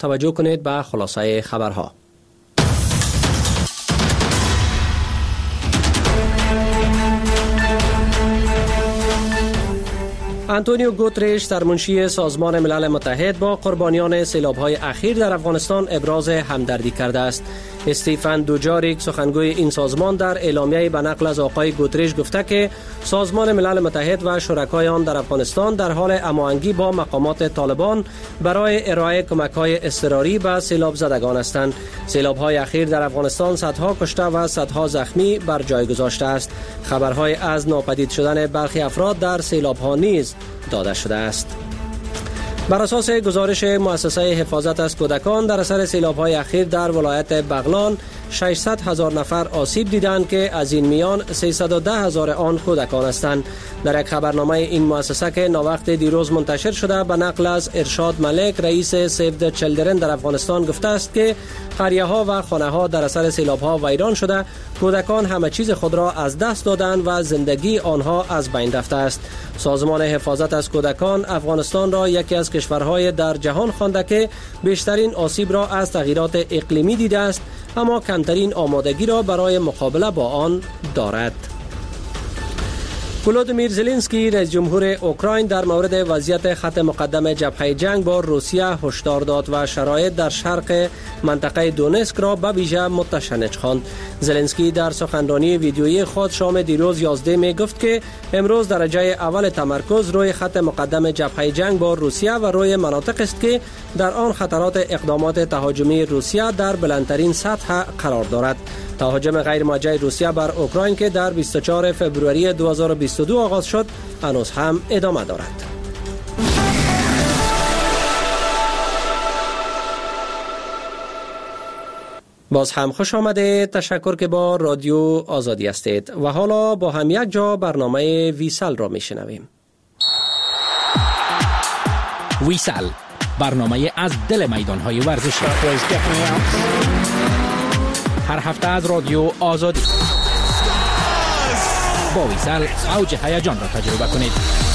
توجه کنید به خلاصه خبرها. آنتونیو گوترش سرمنشی سازمان ملل متحد با قربانیان سیلاب‌های اخیر در افغانستان ابراز همدردی کرده است. استیفن دوجاریک سخنگوی این سازمان در اعلامیه به نقل از آقای گوترش گفته که سازمان ملل متحد و شرکای آن در افغانستان در حال هماهنگی با مقامات طالبان برای ارائه کمک‌های اضطراری به سیلاب زدگان هستند. سیلاب‌های اخیر در افغانستان صدها کشته و صدها زخمی بر جای گذاشته است. خبرهای از ناپدید شدن برخی افراد در سیلاب‌ها نیز داده شده است. بر اساس گزارش مؤسسه حفاظت از کودکان در اثر سیلاب‌های اخیر در ولایت بغلان 600,000 نفر آسیب دیدند که از این میان 310,000 آن کودکان هستند. در یک خبرنامه این مؤسسه که ناوقت دیروز منتشر شده به نقل از ارشاد ملک رئیس سیو د چیلدرن در افغانستان گفته است که قریه‌ها و خانه‌ها در اثر سیلاب‌ها ویران شده، کودکان همه چیز خود را از دست دادند و زندگی آنها از بین رفته است. سازمان حفاظت از کودکان افغانستان را یکی از کشورهای در جهان خوانده که بیشترین آسیب را از تغییرات اقلیمی دیده است، اما کمترین آمادگی را برای مقابله با آن دارد. ولودیمیر زلنسکی رئیس جمهور اوکراین در مورد وضعیت خط مقدم جبهه جنگ با روسیه هشدار داد و شرایط در شرق منطقه دونسک را به ویژه متشنج خواند. زلنسکی در سخنرانی ویدیویی خود شام دیروز 11 می گفت که امروز درجه اول تمرکز روی خط مقدم جبهه جنگ با روسیه و روی مناطق است که در آن خطرات اقدامات تهاجمی روسیه در بلندترین سطح قرار دارد. تهاجم غیر موجه روسیه بر اوکراین که در 24 فوریه 2022 آغاز شد هنوز هم ادامه دارد. باز هم خوش آمده، تشکر که با رادیو آزادی هستید و حالا با هم یک جا برنامه ویسل را میشنویم. ویسل، برنامه از دل میدانهای ورزشی، هر هفته از رادیو آزادی. با ویسل اوج هیجان را تجربه کنید.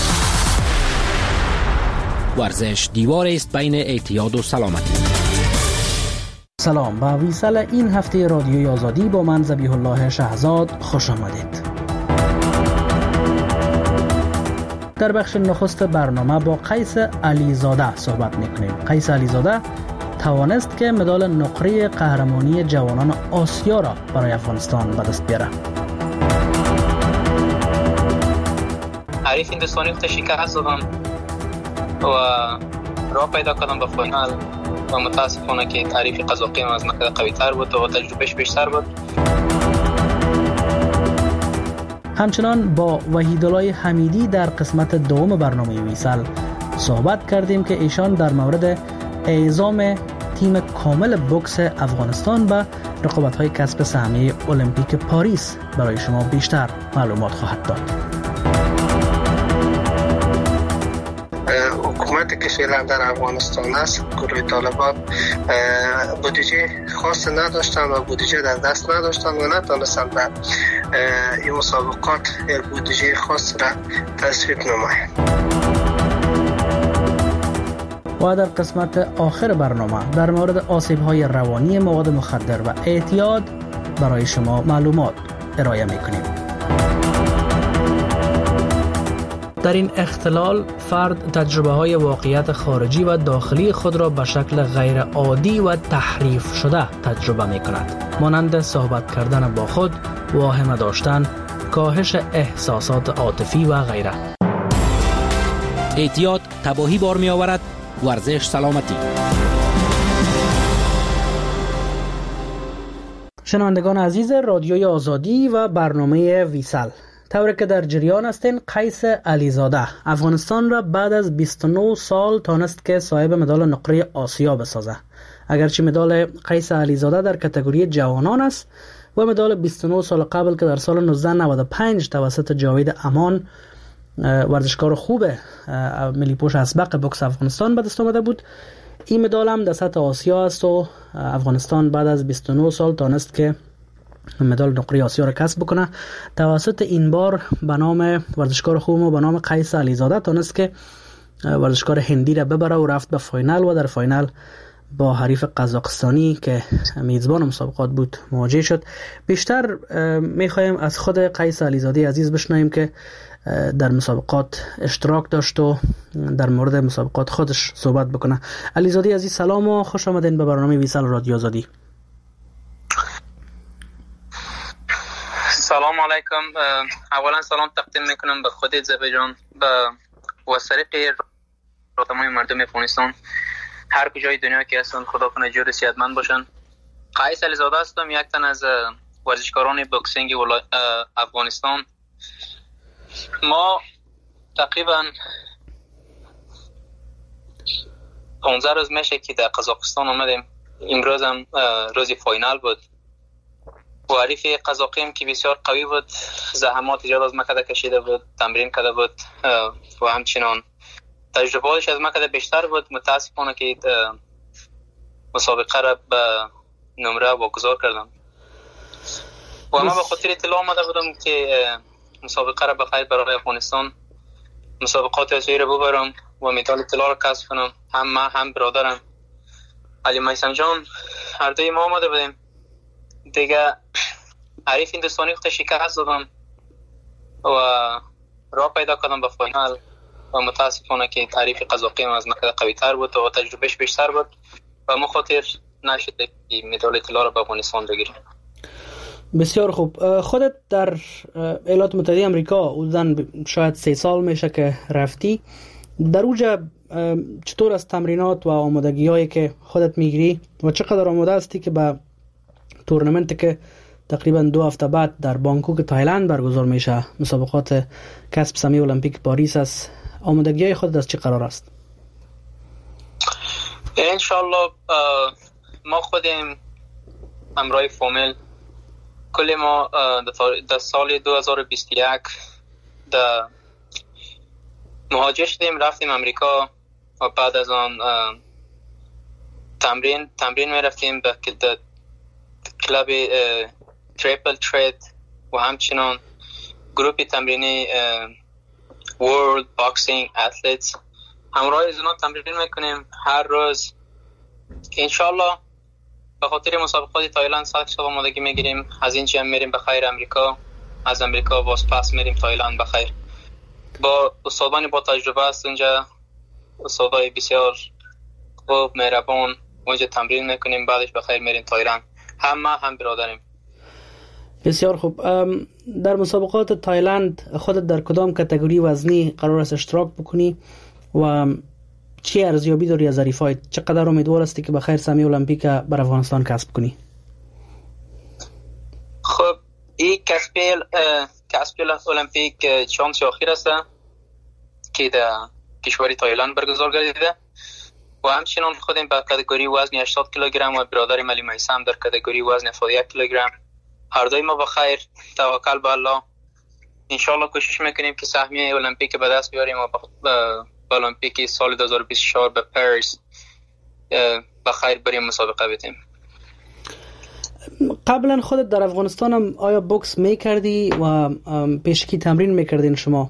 ورزش دیوار است بین اعتیاد و سلامتی. سلام، به ویسل این هفته رادیوی آزادی با من ذبیح الله شهزاد خوش آمدید. در بخش نخست برنامه با قیس علیزاده صحبت میکنیم. قیس علیزاده توانست که مدال نقره قهرمانی جوانان آسیا را برای افغانستان به دست بیاره. حریف هندوستانی رو شکست دادم و راه پیدا کردم به فینال و متاسفانه که تعریف قزاقی از نقطه قوی تر بود و تجربهش بیشتر بود. همچنان با وحیدالله حمیدی در قسمت دوم برنامه ویسل صحبت کردیم که ایشان در مورد اعزام تیم کامل بوکس افغانستان به رقابت‌های کسب سهمیه المپیک پاریس برای شما بیشتر معلومات خواهد داد. حکومتی که فعلا در افغانستان است، گروه طالبان بودجه خاص نداشتن و بودجه در دست نداشتن و نتونستن به این مسابقات یک بودجه خاص را تصویب نمایند. و در قسمت آخر برنامه در مورد آسیب‌های روانی مواد مخدر و اعتیاد برای شما معلومات ارائه می‌کنیم. در این اختلال فرد تجربه‌های واقعیت خارجی و داخلی خود را به شکل غیر عادی و تحریف شده تجربه می‌کند، مانند صحبت کردن با خود، واهمه داشتن، کاهش احساسات عاطفی و غیره. اعتیاد تباهی بار می‌آورد، ورزش سلامتی. شنوندگان عزیز رادیوی آزادی و برنامه ویسل، طوری که در جریان هستین، قیس علیزاده افغانستان را بعد از 29 سال تانست که صاحب مدال نقره آسیا بسازه. اگرچه مدال قیس علیزاده در کاتگوری جوانان است و مدال 29 سال قبل که در سال 1995 توسط جاوید امان ورزشکار خوب ملی پوش اسبق بوکس افغانستان به دست آمده بود، این مدال هم در سطح آسیا است و افغانستان بعد از 29 سال تانست که مدال نقره آسیا را کسب بکنه. توسط این بار به نام ورزشکار خوب ما به نام قیس علیزاده تانست که ورزشکار هندی را ببره و رفت به فاینال و در فاینال با حریف قزاقستانی که میزبان مسابقات بود مواجه شد. بیشتر میخوایم از خود قیس علیزاده عزیز بشنویم که در مسابقات اشتراک داشت و در مورد مسابقات خودش صحبت بکنه. علیزاده عزیز سلام و خوش آمدین به برنامه ویسال رادیو آزادی. سلام علیکم. اولا سلام تقدیم میکنم به خودت زبی جان و سریقی تمام مردم افغانستان هر کجای دنیا که هستن. خدا کنه جور صحتمند باشن. قیس علیزاده هستم، یک تن از ورزشکاران بوکسینگ افغانستان. ما تقریبا 15 روز میشه که در قزاقستان آمدیم. امروز هم روز فاینال بود و حریف قزاقیم که بسیار قوی بود، زحمات زیاد از مکده کشیده بود، تمرین کرده بود و همچنان تجربه‌اش از مکده بیشتر بود. متاسفانه که مسابقه را به نمره واگذار کردم و من به خاطر اطلاع آمده بودم که مسابقه را بخیر برای افغانستان مسابقات آسیایی را ببرم و مدال طلا را کسب کنم. هم من هم برادرم علی میثم جان هر دوی ما آمده بودیم دیگه. حریف هندوستانی خود شکست دادم و راه پیدا کردم به فاینال و متاسفانه که حریف قزاقیم از مکده قوی تر بود و تجربهش بیشتر بود و مخاطر نشد که مدال طلا را به افغانستان بگیریم. بسیار خوب. خودت در ایالات متحده آمریکا حدوداً شاید 3 سال میشه که رفتی. در اوجا چطور از تمرینات و آمادگی هایی که خودت میگیری و چقدر آماده هستی که به تورنمنت که تقریبا 2 هفته بعد در بانکوک تایلند برگزار میشه، مسابقات کسب سهمیه المپیک پاریس است، آمادگی های خودت از چه قرار است؟ انشالله ما خودیم همراه فامیل کل ما در سال 2021 در مهاجر شدیم، رفتیم امریکا و بعد از آن تمرین می رفتیم به کلاب تریپل ترید و همچنان گروپی تمرینی ورلد باکسینگ اتلیتس. همراه از اونا تمرین میکنیم هر روز. انشالله به خاطر مسابقات تایلند سخت آمادگی میگیریم. از اینجا هم میریم به خیر امریکا، از امریکا باز پس میریم تایلند به خیر. با استادانی با تجربه است اونجا، استادای بسیار خوب مهربان، اونجا تمرین میکنیم، بعدش به خیر میریم تایلند. هم ما هم برادریم. بسیار خوب. در مسابقات تایلند خودت در کدام کاتگوری وزنی قرار است اشتراک بکنی و چی ارزیابی داری از حریفایت؟ چقدر امیدوار هستی که بخیر سهمیه المپیک بر افغانستان کسب کنی؟ خب این کسب المپیک شانس اخیر است که در کشور تایلند برگزار گردیده و همچنان خودم به کاتگوری وزن 80 کیلوگرم و برادرم علی میثم در کاتگوری وزن 71 کیلوگرم. هر دوی ما بخیر، توکل به الله. انشالله کوشش میکنیم که سهمیه المپیک به دست بیاریم و به المپیک سال 2024 به پاریس بخیر بریم مسابقه بدیم. قبلا خودت در افغانستان هم آیا بوکس میکردی و پیشکی تمرین میکردین شما؟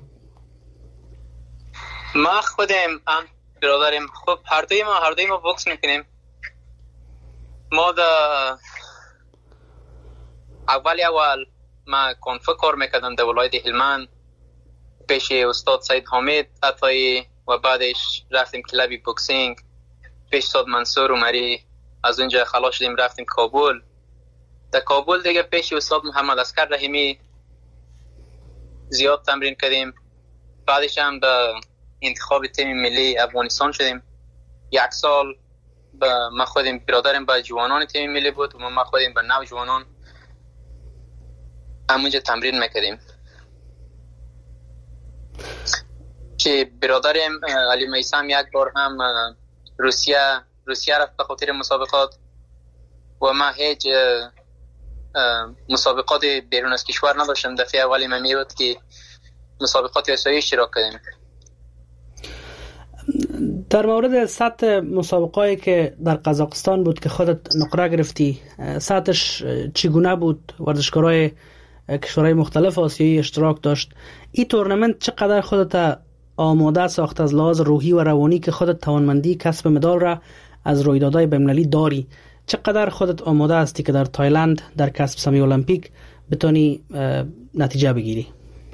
ما خودم برادرم خب هر دوی ما بوکس میکنیم. ما در اول ما کنفه کار میکردم در ولایت هلمند پیش استاد سید حامد عطایی و بعدش رفتیم کلابی بوکسینگ پیش استاد منصور عمری. از اونجا خلاص شدیم رفتیم کابل. در کابل دیگه پیش استاد محمد اسکر رحیمی زیاد تمرین کردیم. بعدش هم به انتخاب تیم ملی افغانستان شدیم. 1 سال ما خودیم برادرم به جوانان تیم ملی بود و ما خودیم به نوجوانان همونجا تمرین میکردیم که برادرم علی میثم 1 بار هم روسیه رفت به خاطر مسابقات و ما هیچ مسابقات بیرون از کشور نداشتم. دفعه اولی من میبود که مسابقات آسیایی اشتراک کردیم. در مورد سطح مسابقاتی که در قزاقستان بود که خودت نقره گرفتی، سطحش چگونه بود؟ ورزشکارای کشورهای مختلف آسیایی اشتراک داشت. این تورنمنت چقدر خودت آماده ساخت از لحاظ روحی و روانی که خودت توانمندی کسب مدال را از رویدادهای بین‌المللی داری، چقدر خودت آماده هستی که در تایلند در کسب سهمیه المپیک بتونی نتیجه بگیری؟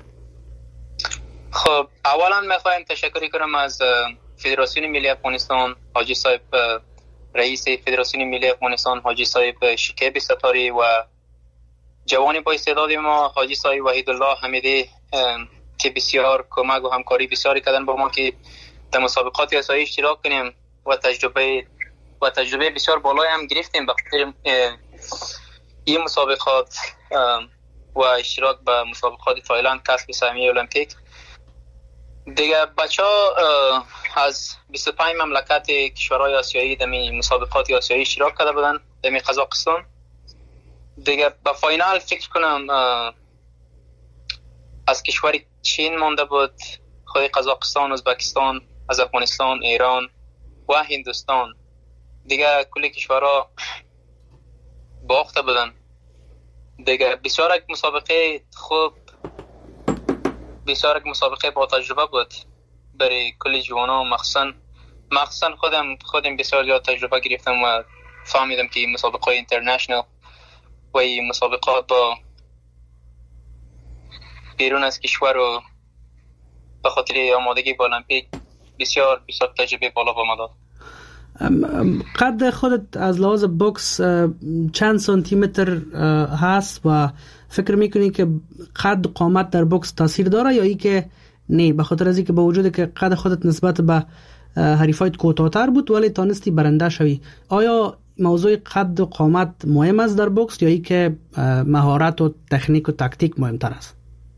خب اولا میخوایم تشکر کنم از فدراسیون ملی افغانستان، حاجی صاحب رئیس فدراسیون ملی افغانستان حاجی صاحب شکیب ستاری و جوانی با استعداد ما حاجی صاحب وحیدالله حمیدی که بسیار کمک و همکاری بسیاری کردن با ما که در مسابقات آسیایی اشتراک کنیم و تجربه بسیار بالایی هم گرفتیم به خاطر این مسابقات و اشتراک به مسابقات تایلند کسب سهمیه المپیک. دیگه بچه‌ها از 25 مملکت کشورهای آسیایی در مسابقات آسیایی اشتراک کرده بودن در قزاقستان. دیگه به فاینال فکر کنم از کشور چین مانده بود، خود قزاقستان، ازبکستان، از افغانستان، ایران و هندوستان. دیگه کلی کشورها باخته بودن. دیگه بسیار یک مسابقه خوب، بسیار یک مسابقه با تجربه بود برای کلی جوانان. مخصوصا خودم بسیار زیاد تجربه گرفتم و فهمیدم که مسابقه اینترنشنال و این مسابقات با بیرون از کشور و به خاطر آمادگی با المپیک بسیار تجربه بالا با ما داد. قد خودت از لحاظ بوکس چند سانتی متر هست و فکر میکنی که قد و قامت در بوکس تاثیر داره یا ای که نه، به خاطر از اینکه با وجود که قد خودت نسبت به حریفایت کوتاه‌تر بود ولی تانستی برنده شوی؟ آیا موضوع قد و قامت مهم است در بوکس یا ای که مهارت و تکنیک و تاکتیک مهمتر است؟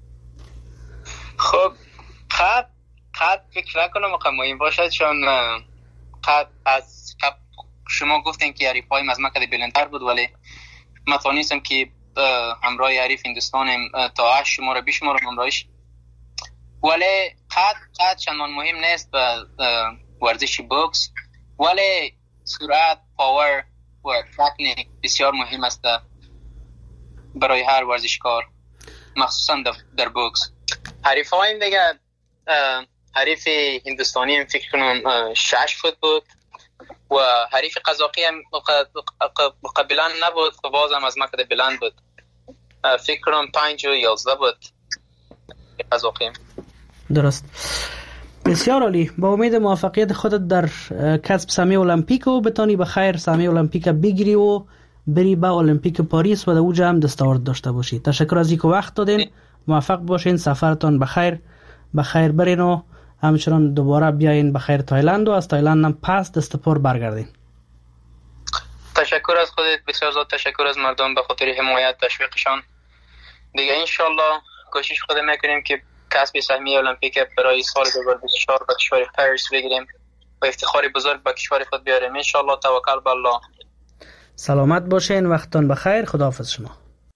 خب قد فکر نکنم مهم باشد، چون قد از شما گفتین که حریفایم از من کده بلندتر بود ولی من توانستم که همراه حریف هندوستانم تا 8 شماره بشمارم همراهش. ولی قد چندان مهم نیست به ورزش بوکس، ولی سرعت، پاور و تکنیک بسیار مهم است برای هر ورزشکار، مخصوصا در بوکس. حریفایم دیگه حریف هندوستانی هم فکر کنم 6 فوت بود و حریف قزاقی هم قبلا نبود و بازم از مکد بلند بود، فکر کنم 5 و 11 بود قزاقی. درست، بسیار عالی. با امید موفقیت خودت در کسب سهمیه المپیک و بتانی به خیر سهمیه المپیک بگیری و بری به المپیک پاریس و در اوج هم دستاورد داشته باشی. تشکر از اینکه وقت دادین، موفق باشین، سفرتان بخیر برین و همچنان دوباره بیاین بخیر تایلند و از تایلند هم پس دست پر برگردین. تشکر از خودت، بسیار زیاد تشکر از مردم به خاطر حمایت تشویقشان. دیگه انشالله کوشش خود میکنیم که کسب سهمیه المپیک برای سال 2024 به کشور پاریس بگیریم و افتخار بزرگ به کشور خود بیاریم انشالله. توکل به الله. سلامت باشین، وقتتان بخیر، خداحافظ شما.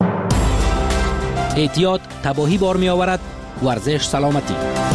احتیاط تباهی بار می آورد، ورزش سلامتی.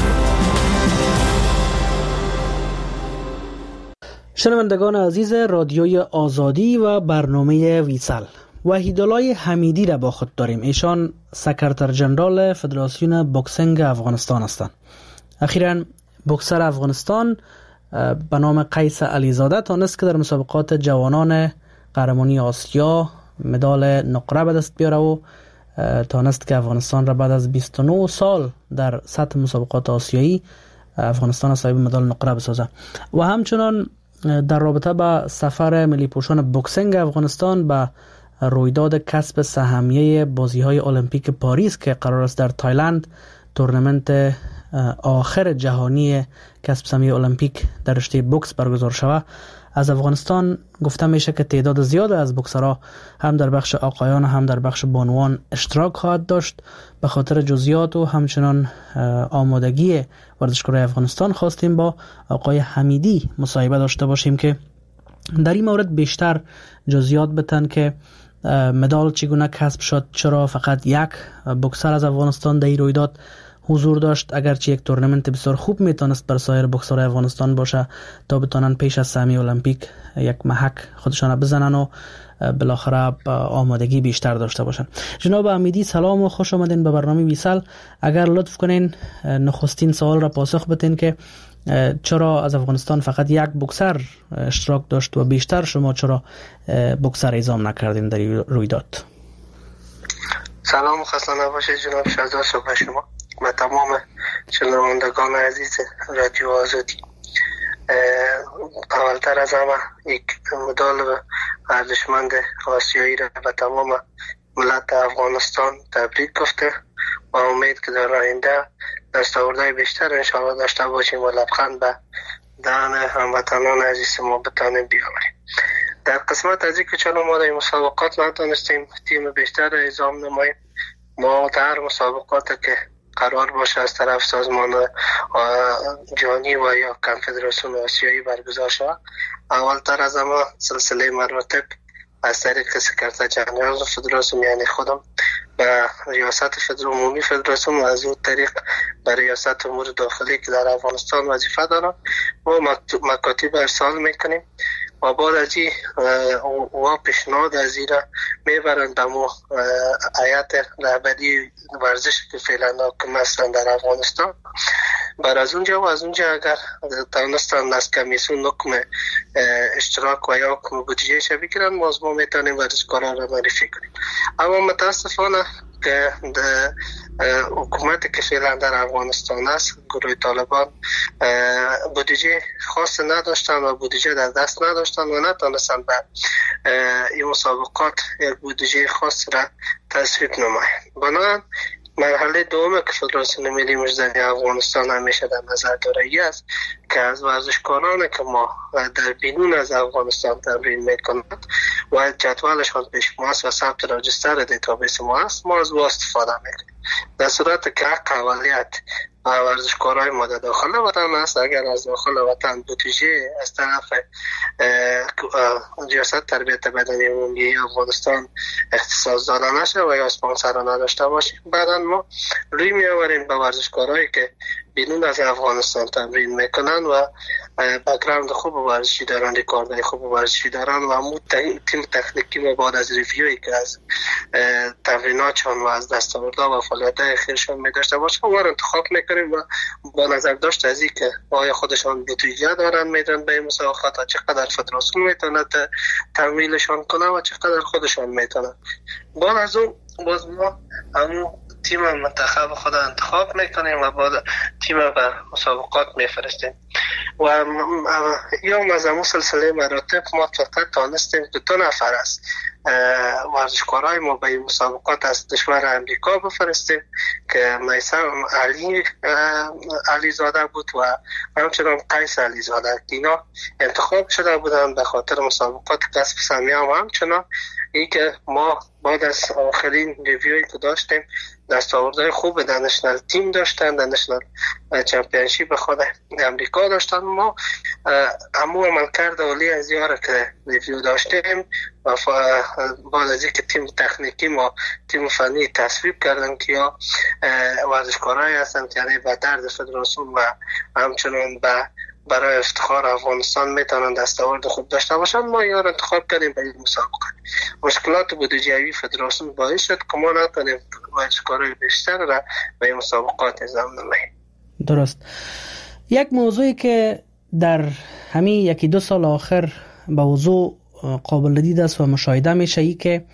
شنوندگان عزیز رادیوی آزادی و برنامه ویسل، وحیدالله حمیدی را با خود داریم. ایشان سکرتر جنرال فدراسیون بوکسینگ افغانستان هستند. اخیراً بوکسر افغانستان به نام قیس علیزاده تانست که در مسابقات جوانان قهرمانی آسیا مدال نقره به دست بیاره و تانست که افغانستان را بعد از 29 سال در سطح مسابقات آسیایی افغانستان صاحب مدال نقره بسازه. و همچنان در رابطه با سفر ملی پوشان بوکسینگ افغانستان به رویداد کسب سهمیه بازی‌های المپیک پاریس که قرار است در تایلند تورنمنت آخر جهانی کسب سهمیه المپیک در رشته بوکس برگزار شود، از افغانستان گفته میشه که تعداد زیاد از بوکسرها هم در بخش آقایان هم در بخش بانوان اشتراک خواهد داشت. به خاطر جزئیات و همچنان آمادگی ورزشکاران افغانستان خواستیم با آقای حمیدی مصاحبه داشته باشیم که در این مورد بیشتر جزئیات بتن که مدال چگونه کسب شد، چرا فقط یک بوکسر از افغانستان در این رویداد حضور داشت، اگرچه یک تورنمنت بسیار خوب میتونست بر سایر بوکسرهای افغانستان باشه تا بتونن پیش از سهمیه المپیک یک محک خودشان بزنن و بالاخره آمادگی بیشتر داشته باشن. جناب حمیدی سلام و خوش آمدین به برنامه ویسل. اگر لطف کنین نخستین سوال را پاسخ بدین که چرا از افغانستان فقط یک بوکسر اشتراک داشت و بیشتر شما چرا بوکسر اعزام نکردین در رویداد؟ سلام و خسته نباشید جناب شهزاد. صبح شما و تمام شنوندگان عزیز رادیو آزادی. اولتر از همه یک مدال ارزشمند آسیایی را به تمام ملت افغانستان تبریک گفته و امید که در آینده دستاوردهای بیشتر انشاءالله داشته باشیم و لبخند به دهن هموطنان عزیز ما بتانیم بیاوریم. در قسمت از اینکه چون ما در مسابقات نتونستیم تیم بیشتر را اعزام نماییم، ما در مسابقات که قرار باشه از طرف سازمان جهانی و یا کنفدراسیون آسیایی برگزار شود، اولتر از همه سلسله مراتب از طریق سکرتر جنرال فدراسیون یعنی خودم به ریاست عمومی فدراسیون و از اون طریق به ریاست امور داخلی که در افغانستان وظیفه دارم ما مکاتب ارسال میکنیم و بعد از این و پیشنهاد از این را میبرند به ما هیئت رهبری ورزش که فعلا حاکم هستند در افغانستان. بر از اونجا اگر تونستن از کمیسیون حکم اشتراک و یا حکم بودجهش بگیرن، ما میتونیم ورزشکاران را معرفی کنیم. اما متاسفانه که حکومت که فعلا در افغانستان است، گروه طالبان بودجه خاص نداشتن و بودجه در دست نداشتن و نتونستن به این مسابقات یک بودجه خاص را تصویب نمایند. بنابراین مرحله دوم که فدراسیون ملی مجزی افغانستان همیشه در نظر داره است که از ورزشکاران که ما در بیرون از افغانستان تمرین میکنند و جدولشان پیش ما است و ثبت راجستر دیتابیس ما است، ما از او استفاده میکنیم. در صورت که حق اولیت ورزشکارای ما در داخل وطن است، اگر از داخل وطن بودجه از طرف ریاست تربیت بدنی عمومی افغانستان اختصاص داده نشه و یا اسپانسر نداشته باشیم، بعدا ما روی میآوریم به ورزشکارایی که بیرون از افغانستان تمرین میکنن و بک‌گراند خوب ورزشی دارن، ریکاردهای خوب ورزشی دارن و همون تیم تکنیکی ما بعد از ریویوی که از تمریناتشان و از دستاوردها و فعالیت‌های اخیرشان می‌داشته باشه ما رو انتخاب میکنیم و با نظر داشت از این که آیا خودشان بودجه دارن میدن به مسابقات و چقدر فدراسیون میتونه تمویلشان کنه و چقدر خودشان میتونن. بعد از اون باز ما همون تیم منتخب خود انتخاب میکنیم و بعد تیم به مسابقات میفرستیم و یا از همون سلسله مراتب ما فقط تانستیم که 2 نفر است ورزشکارای ما به این مسابقات از کشور امریکا بفرستیم که میثم علی زاده بود و همچنان قیس علی زاده. اینا انتخاب شده بودن به خاطر مسابقات کسب سهمیه و همچنان این که ما بعد از آخرین ریویوی که داشتیم دستاوردهای خوب در نشنال تیم داشتن، در نشنال چمپیونشیپ خود امریکا داشتن. ما همون عملکرد عالی از یاره که ریویو داشتیم و بعد از اینکه تیم تکنیکی ما تیم فنی تصویب کردن که یا ورزشکارایی هستن که یعنی به درد فدراسیون و همچنان برای افتخار افغانستان میتونن دستاورد خوب داشته باشن، ما یار انتخاب کردیم به این مسابقه. مشکلات بودجه‌ای فدراسیون باعث شد که ما نتونیم ورزشکارای بیشتر را به این مسابقات اعزام نماییم. درست. یک موضوعی که در همین 1-2 سال آخر به وضوح قابل دید است و مشاهده میشه ای که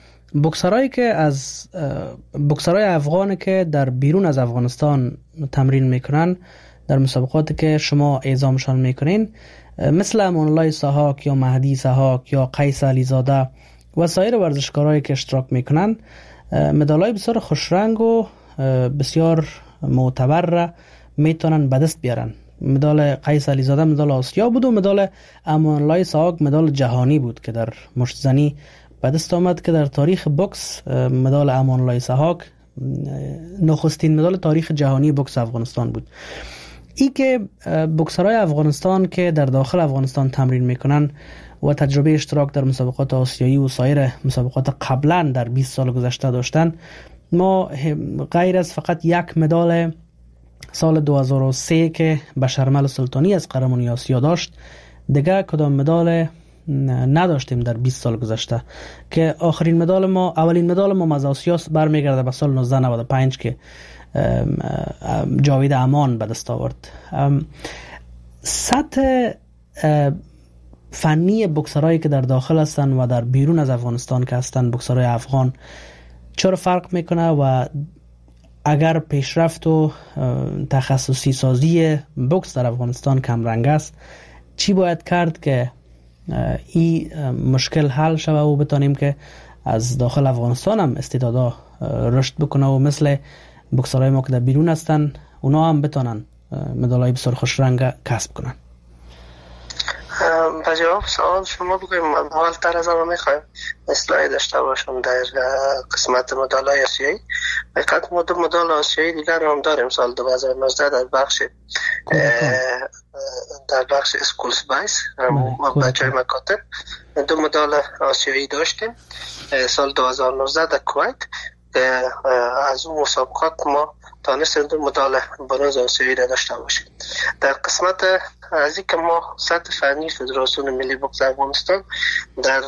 بوکسرای افغانی که در بیرون از افغانستان تمرین میکنن در مسابقاتی که شما اعزامشان میکنین، مثل امان الله سحاک یا مهدی سحاک یا قیس علی زاده و سایر ورزشکارایی که اشتراک میکنن، مدالای بسیار خوشرنگ و بسیار معتبر را میتونن به دست بیارن. مدال قیس علی زاده مدال آسیا بود و مدال امان الله سحاک مدال جهانی بود که در مشت زنی به دست آمد که در تاریخ بوکس مدال امان الله سحاک نخستین مدال تاریخ جهانی بوکس افغانستان بود. ای که بوکسرای افغانستان که در داخل افغانستان تمرین میکنن و تجربه اشتراک در مسابقات آسیایی و سایر مسابقات قبلا در 20 سال گذشته داشتن، ما غیر از فقط یک مدال سال 2003 که بشرمل سلطانی از قهرمانی آسیا داشت، دیگه کدام مدال نداشتیم در 20 سال گذشته که اولین مدال ما از آسیا برمیگرده به سال 1995 که جاوید امان به دست آورد. سطح فنی بوکسرایی که در داخل هستن و در بیرون از افغانستان که هستن، بوکسرای افغان، چرا فرق میکنه و اگر پیشرفت و تخصصی سازی بوکس در افغانستان کم رنگ است، چی باید کرد که این مشکل حل شود و بتانیم که از داخل افغانستان هم استعدادا رشد بکنه و مثل بوکسرای ما که در بیرون هستن اونا هم بتانن مدالای بسیار خوش رنگ کسب کنن؟ به جواب سوال شما بگویم، اول تر از همه میخوایم اصلاحی داشته باشم در قسمت مدالای آسیایی. فقط ما 2 مدال آسیایی دیگر هم داریم سال 2019 در بخش اسکولز بایس بچه مکاتب 2 مدال آسیایی داشتیم سال 2019 در کویت. از اون مسابقات ما تانستیم 2 مدال برنز آسیایی را داشته باشیم. در قسمت از این که ما سطح فنی فدراسیون ملی بوکس افغانستان در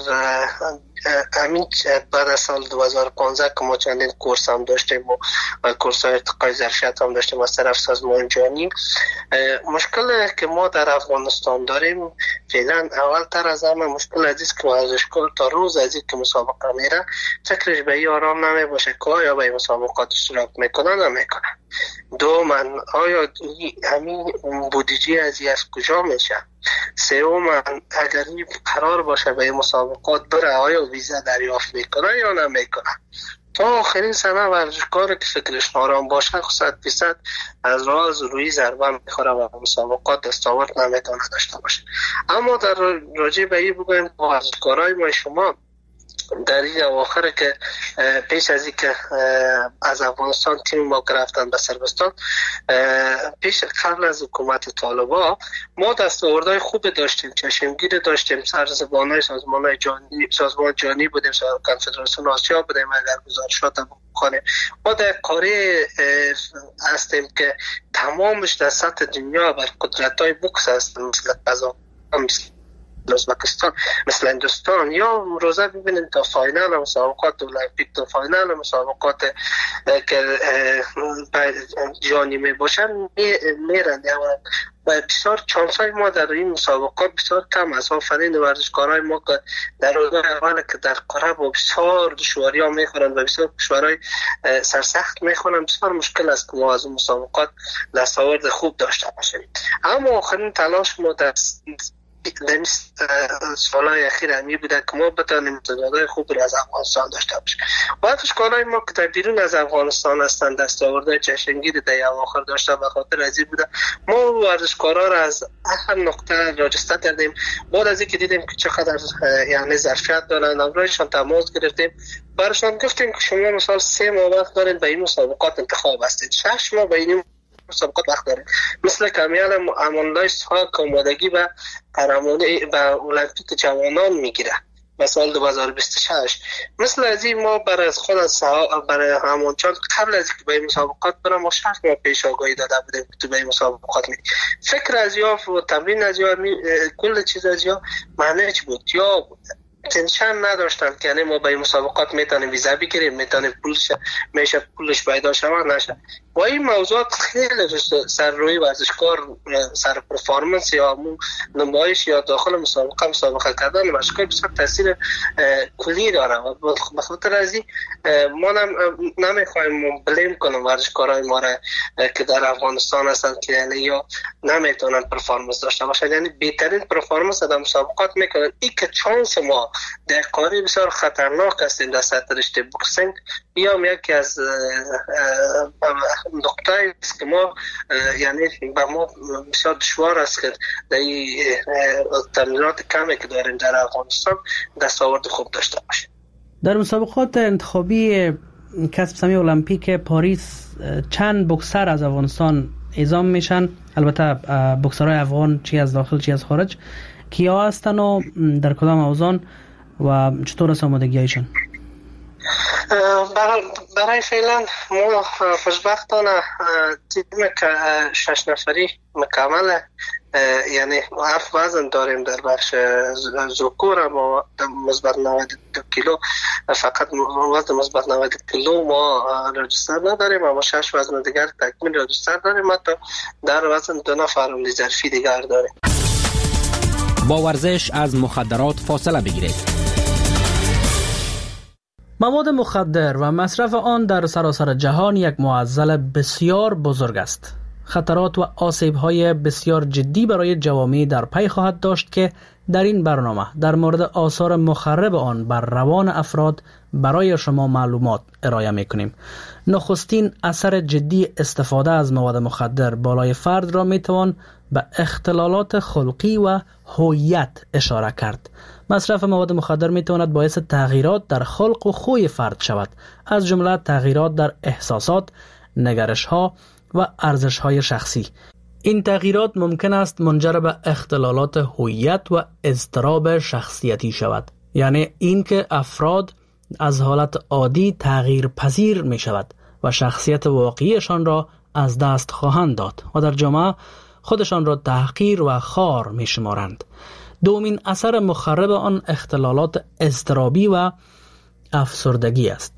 همین بعد از سال 2015 که ما چندین کورس هم داشتیم و کورس های ارتقای ظرفیت هم داشتیم از طرف سازمان جهانی، مشکل که ما در افغانستان داریم فعلا اول تر از همه مشکل عزیز که ورزشکار تا روز عزیز که مسابقه میره فکرش به این آرام نمی باشه که آیا به مسابقات اشتراک میکنه نمیکنه. دوماً آیا همین بودجه از کجا میشه؟ سوماً اگر این قرار باشه به مسابقات بره آیا ویزا دریافت میکنه یا نمیکنه؟ تا آخرین سنه ورزشکار که فکرش آرام باشه 100% از راز روی ضربه میخوره و مسابقات دستاورد نمیتونه داشته باشه. اما در راجع به این بگویم ورزشکارای ما شما در این اواخر که پیش از این که از افغانستان تیم ما رفتن به صربستان، پیش قبل از حکومت طالبان ما دستاوردهای خوب داشتیم، چشمگیر داشتیم، سرزبانای سازمان جهانی بودیم، کنفدراسیون آسیا بودیم. اگر گزارشات بکنیم ما در قاره هستیم که تمامش در سطح دنیا بر قدرت‌های بوکس هستیم، مثل قزاقستان، ازبکستان، مثل هندوستان، یا روزه ببینیم تا فاینال مسابقات المپیک، تا فاینال مسابقات که جهانی می باشن میرن و بسیار چانسای ما در این مسابقات بسیار کم است. آفرین ورزشکارای ما که در روزهای اول که در قره با بسیار دشواری ها میخورن و بسیار دشواری سرسخت میخورن، بسیار مشکل است که ما از این مسابقات دستاورد خوب داشته باشیم. اما آخرین تلاش ما در سالهای اخیر همی بوده که ما بتانیم تعدادهای خوب را از افغانستان داشته باشیم. ورزشکارای ما که در بیرون از افغانستان هستند دستاوردهای چشمگیر در اواخر داشته به خاطر از این بوده ما ورزشکارا را از هر نقطه راجسته کردیم. بعد از اینکه دیدیم که چقدر یعنی ظرفیت دارن، امرایشان تماس گرفتیم، برشان گفتیم که شما مثلا 3 ماه وقت دارید به این مسابقات انتخاب هستید، 6 ماه به این مسابقات وقت دارید. مثل کمیال امانلای ساک آمادگی به قهرمانی و المپیک جوانان میگیره و سال 2026. مثل از این ما برای خود برای همونچان قبل از اینکه به این مسابقات برم ما 6 ماه پیش آگاهی داده بودیم که تو به این مسابقات میری. فکر از یا و تمرین از یا کل چیز از یا معنیش بود یا تنشن نداشتن که یعنی ما به این مسابقات میتونیم ویزا بگیریم، میتونیم پولش پیدا شود نشه. و این موضوعات خیلی سر روی ورزشکار، سر پرفارمنس یا نمایش یا داخل مسابقه کردن ورزشکار بسیار تاثیر کلی داره و به خاطر از این ما نمیخوایم بلیم کنیم ورزشکارای ما را که در افغانستان هستن که یعنی یا نمیتونن پرفارمنس داشته باشن، یعنی بهترین پرفارمنس در مسابقات میکنن. این که چانس ما در کاری بسیار خطرناک هستیم در سطح رشته بوکسینگ، بیام یکی از نقطه است که ما یعنی به ما بسیار دشوار است که در این تمرینات کمی که داریم در افغانستان دستاورد خوب داشته باشیم. در مسابقات انتخابی کسب سهمیه المپیک پاریس چند بوکسر از افغانستان اعزام میشن؟ البته بوکسرای افغان چی از داخل چی از خارج، کیا هستن و در کدام اوزان و چطور است آمادگیشان؟ برای فعلا ما خوشبختانه دیدیم که 6 نفری مکمله، یعنی 7 وزن داریم در بخش ذکور، ما مثبت 92 کیلو، فقط وزن مثبت 92 کیلو ما رجستر نداریم، اما 6 وزن دیگر تکمیل رجستر داریم. حتی در وزن 2 نفر ظرفی دیگر داریم. با ورزش از مخدرات فاصله بگیرید. مواد مخدر و مصرف آن در سراسر جهان یک معضل بسیار بزرگ است. خطرات و آسیب‌های بسیار جدی برای جوامع در پی خواهد داشت که در این برنامه در مورد آثار مخرب آن بر روان افراد برای شما معلومات ارائه می‌کنیم. نخستین اثر جدی استفاده از مواد مخدر بالای فرد را می‌توان به اختلالات خلقی و هویت اشاره کرد. مصرف مواد مخدر می‌تواند باعث تغییرات در خلق و خوی فرد شود، از جمله تغییرات در احساسات، نگرش‌ها و ارزش‌های شخصی. این تغییرات ممکن است منجر به اختلالات هویت و اضطراب شخصیتی شود، یعنی اینکه افراد از حالت عادی تغییر پذیر می شود و شخصیت واقعیشان را از دست خواهند داد و در جامعه خودشان را تحقیر و خوار می شمارند. دومین اثر مخرب آن اختلالات اضطرابی و افسردگی است.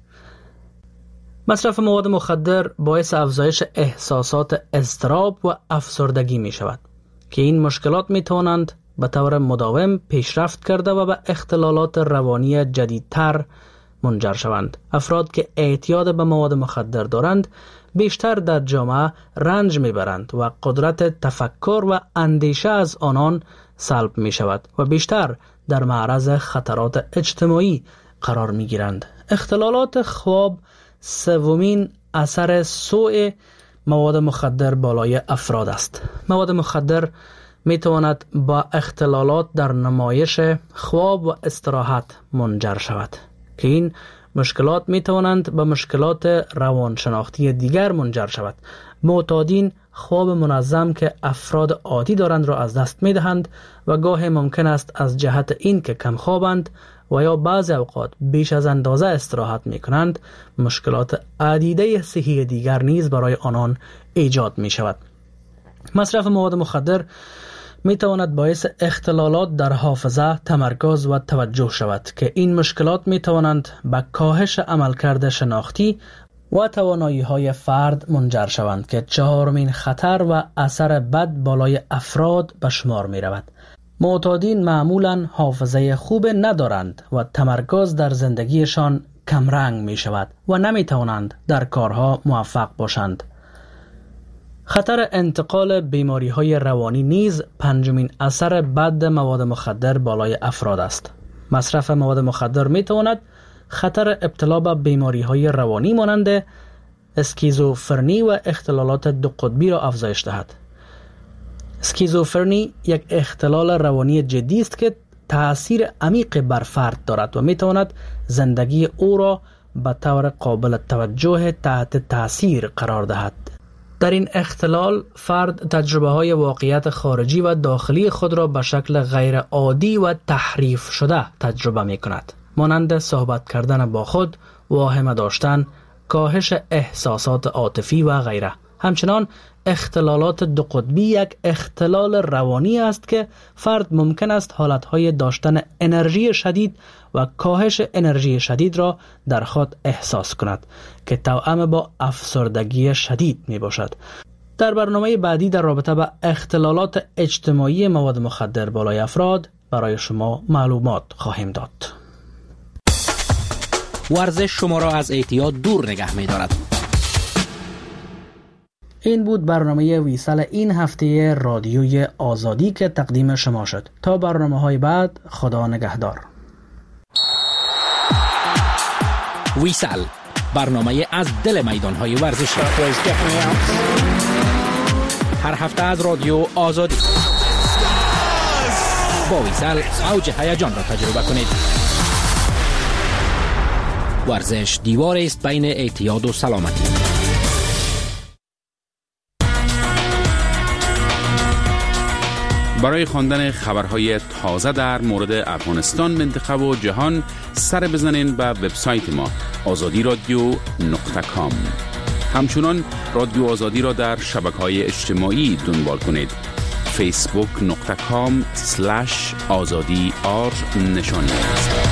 مصرف مواد مخدر باعث افزایش احساسات اضطراب و افسردگی می شود که این مشکلات می توانند به طور مداوم پیشرفت کرده و به اختلالات روانی جدیدتر منجر شوند. افراد که اعتیاد به مواد مخدر دارند بیشتر در جامعه رنج می برند و قدرت تفکر و اندیشه از آنان سلب می شود و بیشتر در معرض خطرات اجتماعی قرار می گیرند. اختلالات خواب سومین اثر سوء مواد مخدر بالای افراد است. مواد مخدر می تواند با اختلالات در نمایش خواب و استراحت منجر شود که این مشکلات می توانند به مشکلات روانشناختی دیگر منجر شود. معتادین خواب منظم که افراد عادی دارند را از دست می دهند و گاهی ممکن است از جهت این که کم خوابند و یا بعضی اوقات بیش از اندازه استراحت می کنند مشکلات عدیده صحی دیگر نیز برای آنان ایجاد می شود. مصرف مواد مخدر می تواند باعث اختلالات در حافظه، تمرکز و توجه شود که این مشکلات می توانند به کاهش عملکرد شناختی و توانایی های فرد منجر شوند که چهارمین خطر و اثر بد بالای افراد به شمار می رود. معتادین معمولاً حافظه خوب ندارند و تمرکز در زندگیشان کمرنگ می شود و نمی توانند در کارها موفق باشند. خطر انتقال بیماری های روانی نیز پنجمین اثر بد مواد مخدر بالای افراد است. مصرف مواد مخدر می تواند خطر ابتلا به بیماری های روانی مانند اسکیزوفرنی و اختلالات دو قطبی را افزایش دهد. اسکیزوفرنی یک اختلال روانی جدی است که تأثیر عمیق بر فرد دارد و می تواند زندگی او را به طور قابل توجه تحت تأثیر قرار دهد. در این اختلال فرد تجربه های واقعیت خارجی و داخلی خود را به شکل غیر عادی و تحریف شده تجربه می کند، مانند صحبت کردن با خود، واهمه داشتن، کاهش احساسات عاطفی و غیره. همچنان اختلالات دو قطبی یک اختلال روانی است که فرد ممکن است حالتهای داشتن انرژی شدید و کاهش انرژی شدید را در خود احساس کند که توأم با افسردگی شدید می باشد. در برنامه بعدی در رابطه با اختلالات اجتماعی مواد مخدر بالای افراد برای شما معلومات خواهیم داد. ورزش شما را از اعتیاد دور نگه می دارد. این بود برنامه ویسال این هفته رادیوی آزادی که تقدیم شما شد. تا برنامه‌های بعد، خدا نگهدار. ویسال، برنامه از دل میدان‌های ورزشی. هر هفته از رادیو آزادی. با ویسال اوج هیجان را تجربه کنید. ورزش دیوار است بین اعتیاد و سلامتی. برای خواندن خبرهای تازه در مورد افغانستان، منطقه و جهان سر بزنین به وبسایت ما azadi.radio.com. همچنان رادیو آزادی را در شبکه‌های اجتماعی دنبال کنید. facebook.com/azadi نشانی است.